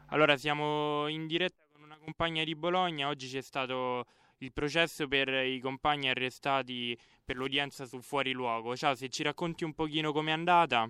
Allora, siamo in diretta con una compagna di Bologna. Oggi c'è stato il processo per i compagni arrestati per l'udienza sul fuoriluogo. Ciao, se ci racconti un pochino com'è andata?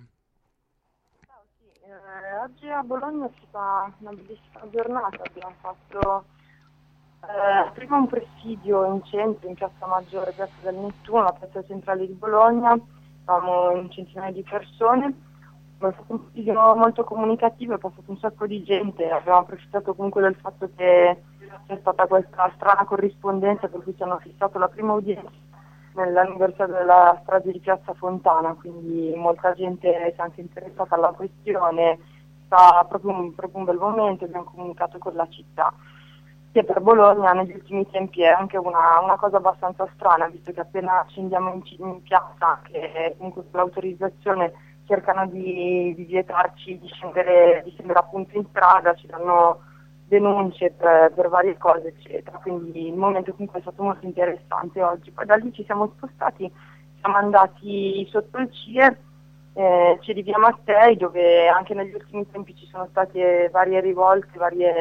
Sì, oggi a Bologna è stata una bellissima giornata, abbiamo fatto prima un presidio in centro, in Piazza Maggiore, Piazza del Nettuno, la piazza centrale di Bologna, eravamo un centinaio di persone, è stato un presidio molto comunicativo, è passato un sacco di gente, abbiamo approfittato comunque del fatto che c'è stata questa strana corrispondenza per cui ci hanno fissato la prima udienza nell'anniversario della strage di Piazza Fontana, quindi molta gente si è anche interessata alla questione, sta proprio un bel momento, abbiamo comunicato con la città. Che per Bologna negli ultimi tempi è anche una cosa abbastanza strana, visto che appena scendiamo in piazza, che comunque con l'autorizzazione cercano di vietarci di scendere appunto in strada, ci danno denunce per varie cose, eccetera. Quindi il momento comunque è stato molto interessante oggi. Poi da lì ci siamo spostati, siamo andati sotto il CIE, c'è di Via Mattei, dove anche negli ultimi tempi ci sono state varie rivolte,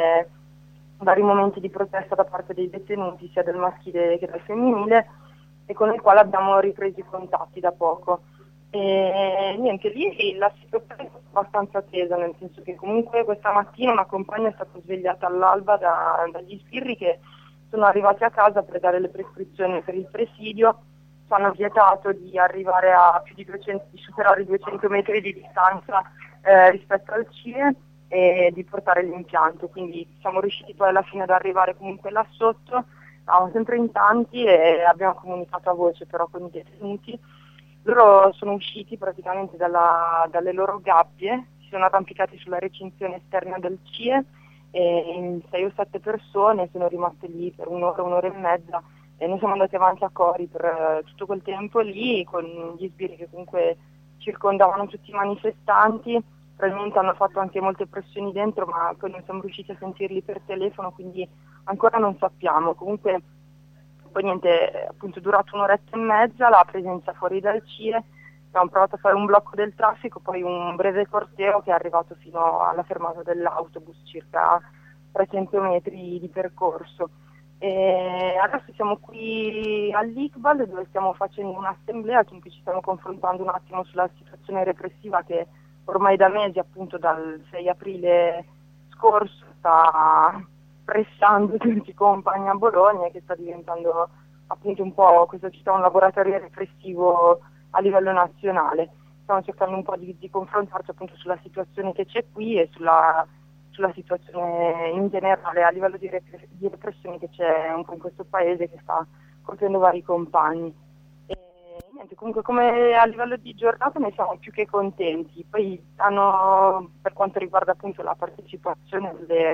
vari momenti di protesta da parte dei detenuti, sia del maschile che del femminile, e con il quale abbiamo ripreso i contatti da poco. E niente, lì la situazione è abbastanza tesa, nel senso che comunque questa mattina una compagna è stata svegliata all'alba dagli sbirri che sono arrivati a casa per dare le prescrizioni per il presidio, ci hanno vietato di arrivare a più di 200, di superare i 200 metri di distanza rispetto al CIE e di portare l'impianto, quindi siamo riusciti poi alla fine ad arrivare comunque là sotto, eravamo sempre in tanti e abbiamo comunicato a voce però con i detenuti. Loro sono usciti praticamente dalle loro gabbie, si sono arrampicati sulla recinzione esterna del CIE e in 6 o 7 persone sono rimaste lì per un'ora e mezza e noi siamo andati avanti a cori per tutto quel tempo lì con gli sbirri che comunque circondavano tutti i manifestanti. Probabilmente hanno fatto anche molte pressioni dentro, ma poi non siamo riusciti a sentirli per telefono, quindi ancora non sappiamo. Comunque poi niente, appunto è durato un'oretta e mezza la presenza fuori dal CIE, abbiamo provato a fare un blocco del traffico, poi un breve corteo che è arrivato fino alla fermata dell'autobus, circa 300 metri di percorso. E adesso siamo qui all'Iqbal dove stiamo facendo un'assemblea in cui ci stiamo confrontando un attimo sulla situazione repressiva che ormai da mesi, appunto dal 6 aprile scorso, sta pressando tutti i compagni a Bologna e che sta diventando appunto un po' questa città un laboratorio repressivo a livello nazionale. Stiamo cercando un po' di confrontarci appunto sulla situazione che c'è qui e sulla situazione in generale a livello di repressione che c'è un po' in questo paese che sta colpendo vari compagni. E niente, comunque come a livello di giornata ne siamo più che contenti. Poi per quanto riguarda appunto la partecipazione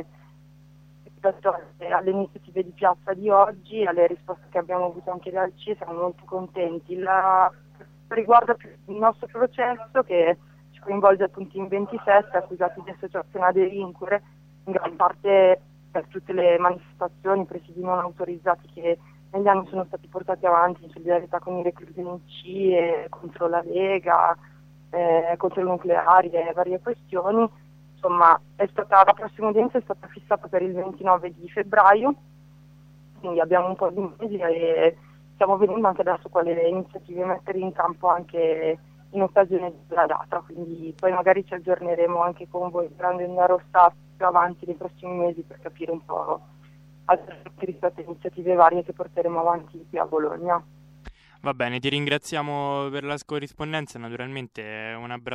alle iniziative di piazza di oggi, alle risposte che abbiamo avuto anche dal CIE, siamo molto contenti. Riguarda più il nostro processo che ci coinvolge appunto in 27 accusati di associazione a delinquere, in gran parte per tutte le manifestazioni, presidi non autorizzati che negli anni sono stati portati avanti in solidarietà con i reclusi in CIE, contro la Lega, contro il nucleare e varie questioni. Insomma, la prossima udienza è stata fissata per il 29 di febbraio, quindi abbiamo un po' di mesi e stiamo vedendo anche adesso quali iniziative mettere in campo anche in occasione della data, quindi poi magari ci aggiorneremo anche con voi Grande Onda Rossa più avanti nei prossimi mesi per capire un po' altre rispetto a iniziative varie che porteremo avanti qui a Bologna. Va bene, ti ringraziamo per la corrispondenza, naturalmente un abbraccio.